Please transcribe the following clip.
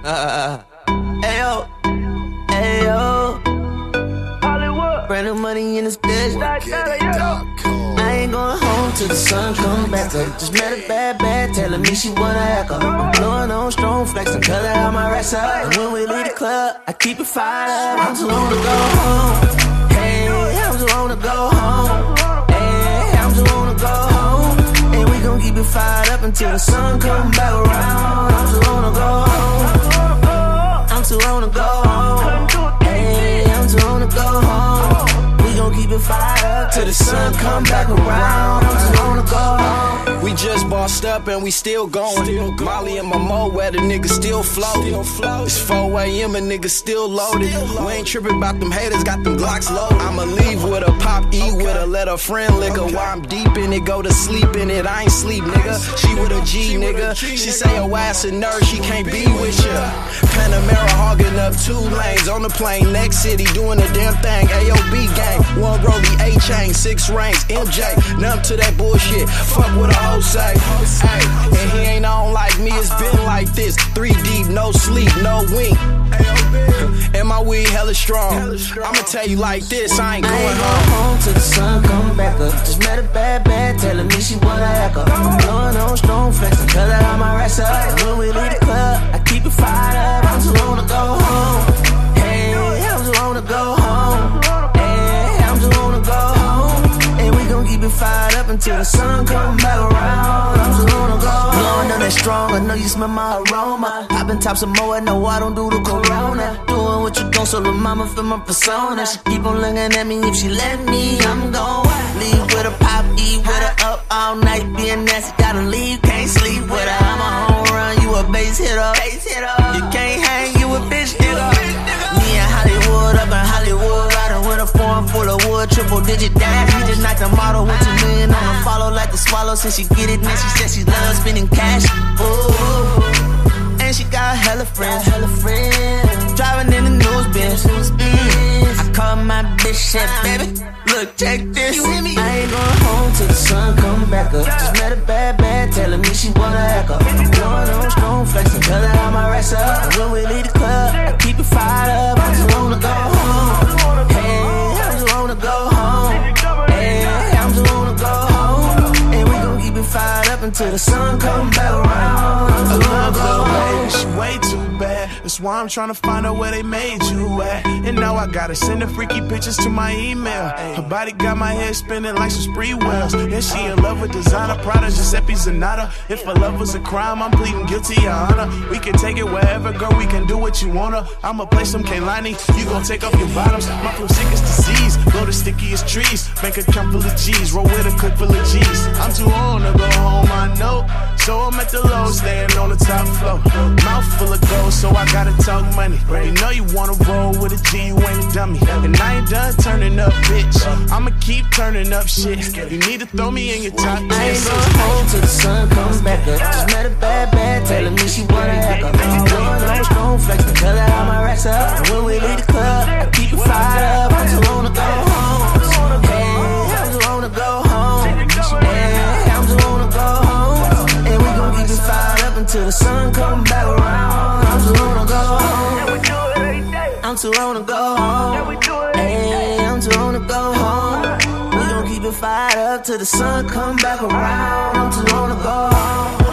Ayo, ayo. Hollywood. Brand new money in this bitch. I ain't going home till the sun come back up. Just met a bad telling me she wanna hack up. I'm blowing on strong flex and cut out my racks up. And when we leave the club, I keep it fired up. I'm too on to go home. Hey, I'm too on to go home. Hey, I'm too on to go home. And we gon' keep it fired up until the sun come back around. I'm too on to go home. I'm too on to go home. Hey, I'm too on to go home. We gon' keep it fired up till the sun come back around. I'm too on to go home. We just bossed up and we still going. Molly and my mo where the niggas still floating. It's 4 a.m. and niggas still loaded. We ain't tripping about them haters, got them Glocks loaded. I'ma leave with a pop, eat with her, let her friend lick her. While I'm deep in it, go to sleep in it. I ain't sleep, nigga. She with a G, nigga. She say her ass a nerd, she can't be with ya. Panamera hogging up 2 lanes on the plane. Next city doing the damn thing. AOB gang, 1 rollie, A chain, 6 rings. MJ, numb to that bullshit. Fuck what a hoe say. And he ain't on like me, it's been like this. 3 deep, no sleep, no wink. And my weed hella strong. I'ma tell you like this, I ain't going home till the sun come back up. Just met a bad telling me she wanna hack up. I'm blowing on strong flex and cut out my racks up. And when we leave the club, I keep it fired up. I'm too on to go home. Hey, I'm too on to go home. Hey, I'm too on to go home. And we gon' keep it fired up until the sun come back around. I'm too on to go home. Blowing on that strong, I know you smell my aroma. Popping tops of more, no, I don't do the corona. Doing what you don't, so the mama feel my persona. She keep on looking at me, if she let me, I'm gon' leave with a pop, eat with her up all night. Being nasty, gotta leave, can't sleep with her. I'm a home run, you a base hitter. You can't hang, you a bitch nigga. Me and Hollywood up in Hollywood, riding with a form full of wood, triple digit dash. We just knocked the model with 2 million on the follow like the swallow. Since she get it, now she said she loves spending cash. Ooh, and she got hella friends. Driving in the news Benz. I call my bitch shit, baby. Look, check this. I ain't going home till the sun come back up. Just met a bad telling me she wanna hack up. I'm blowing on strong flex and cut out my racks up. And when we leave the club, I keep it fired up. I'm too on to go home. Hey, I'm too on to go home. Hey, I'm too on to go home. And we gon' keep it fired up until the sun come back around. I'm too on to go home. She way too bad. That's why I'm trying to find out where they made you at. And now I gotta send the freaky pictures to my email. Her body got my head spinning like some spree wheels. And she in love with designer Prada, Giuseppe Zanata. If a love was a crime, I'm pleading guilty, your honor. We can take it wherever, girl, we can do what you wanna. I'ma play some Kehlani, you gon' take off your bottoms. My flow sick as disease, blow the stickiest trees. Make a cup full of G's, roll with a clip full of G's. I'm too on to go home, I know. So I'm at the low, staying on the top floor. Mouth full of gold, so I gotta talk money. You know you wanna roll with a G, you ain't a dummy. And I ain't done turning up, bitch. I'ma keep turning up shit. You need to throw me in your top 10. I ain't going home till the sun comes back up. Just met a bad telling me she wanna hack up. I'm blowing on strong flex and cut out my racks up. And when we leave the club, I keep it fired up. I'm too on to go home. Hey, I'm too on to go home. Hey, I'm too on to go home. And we gon' keep it fired up until the sun come back around. I'm too on to go home. I'm too on to go home. Hey, I'm too on to go home. We gon' keep it fired up till the sun come back around. I'm too on to go home.